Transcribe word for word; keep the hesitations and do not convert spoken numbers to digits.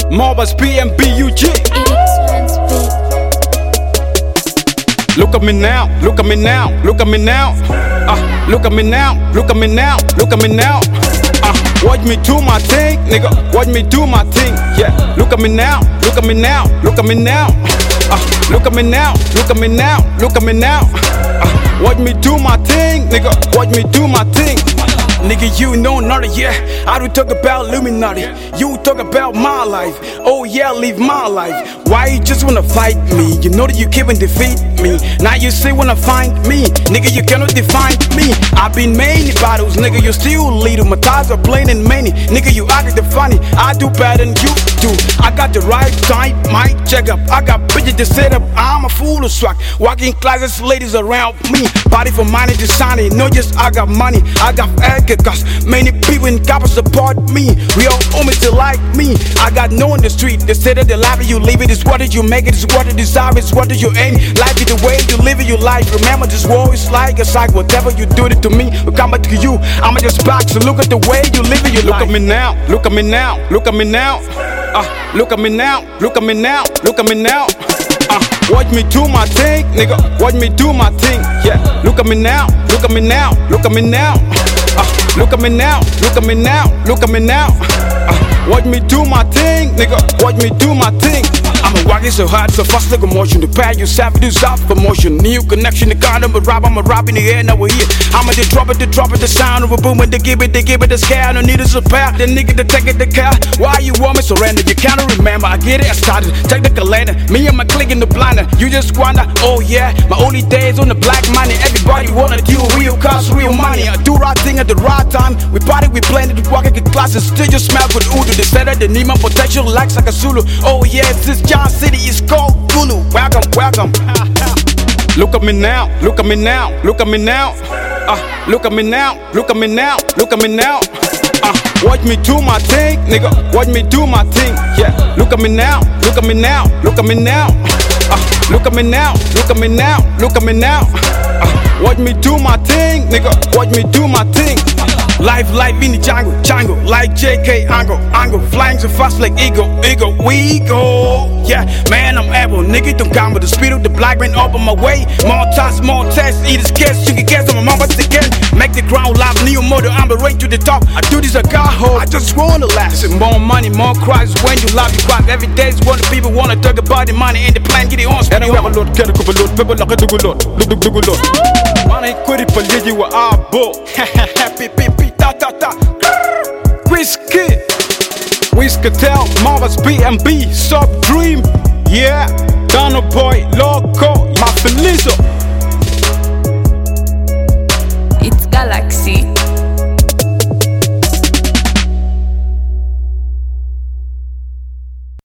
Marvas P M B U G. Look at me now, look at me now, look at me now. Uh, look at me now, look at me now, look at me now. Uh, watch me do my thing, nigga. Watch me do my thing. Yeah, look at me now, look at me now, look at me now. Uh, look at me now, look at me now, look at me now. Uh, watch me do my thing, nigga. Watch me do my thing. Nigga, you know none of yeah. I do talk about Illuminati. You talk about my life. Oh yeah, live my life. Why you just wanna fight me? You know that you can't defeat me. Now you say wanna find me. Nigga, you cannot define me. I've been many battles, nigga, you still lead. My ties are plain and many. Nigga, you act the funny. I do better than you do. I got the right type, mic check up. I got bitches to set up. I'm a fool of swag. Walking closets, ladies around me. Body for money to sign. No, just I got money. I got egg. Cause many people in Cabo support me. Real homies they like me. I got no in the street. They say that the life you live it is what did you make it, is what you desire, is what did you aim. Life is the way you live it, your life. Remember this war is like a cycle. Whatever you do it to me, will come back to you. I'ma just back. So look at the way you live it, your life. Look at me now, look at me now, look at me now. Uh, look at me now, look at me now, look at me now. Uh, watch me do my thing, nigga. Watch me do my thing. Yeah, look at me now, look at me now, look at me now. Uh, look at me now, look at me now, look at me now. Uh, watch me do my thing, nigga. Watch me do my thing. I'm a walking so hard, so fast like a motion. The pad you savage, do soft promotion. New connection, the God of a rob, I'm a rob in the air, now we're here. I'ma just drop it, the drop it, the sound of a boom, and they give it, they give it, the scare. I don't need a supply, the nigga to take it, the care. Why you want me surrender? You can't remember, I get it, I started. Take the calendar, me and my clique in the blinder. You just wonder, oh yeah, my only days on the black money. Everybody wanna do real cause real money. I do right thing at the right time. We party, we plan it, walk in classes, still just smell good Udo. They said that they need my protection like Sakasulu. Oh yeah, this John City is called Gulu. Welcome, welcome. Look at me now, look at me now, look at me now. Uh, look at me now, look at me now, look at me now. Uh, watch me do my thing, nigga. Watch me do my thing. Yeah, look at me now, look at me now, look at me now. Uh, look at me now, look at me now, look at me now. Uh, watch me do my thing, nigga. Watch me do my thing. Life, life in the jungle, jungle, like J K, angle, angle, flying so fast like eagle, eagle, we go. Yeah, man, I'm able, nigga, don't come with the speed of the black man up on my way. More tasks, more tests, eat his kids, you can guess on my mama's again. Make the ground live, new motor, I'm a range to the top. I do this, I got hope, I just wanna last. More money, more cries, when you love, you cry. Every day is what the people wanna talk about the money and the plan, get it on. And I have a lot, get a couple load, people like a do lot, do do do lot. Money, quit it, but you were our boy. Happy, happy. Ta ta ta, Whiskey, Whiskatel, Marvas P M B, Sub Dream, yeah, Donald Boy, Loco, my Felizo.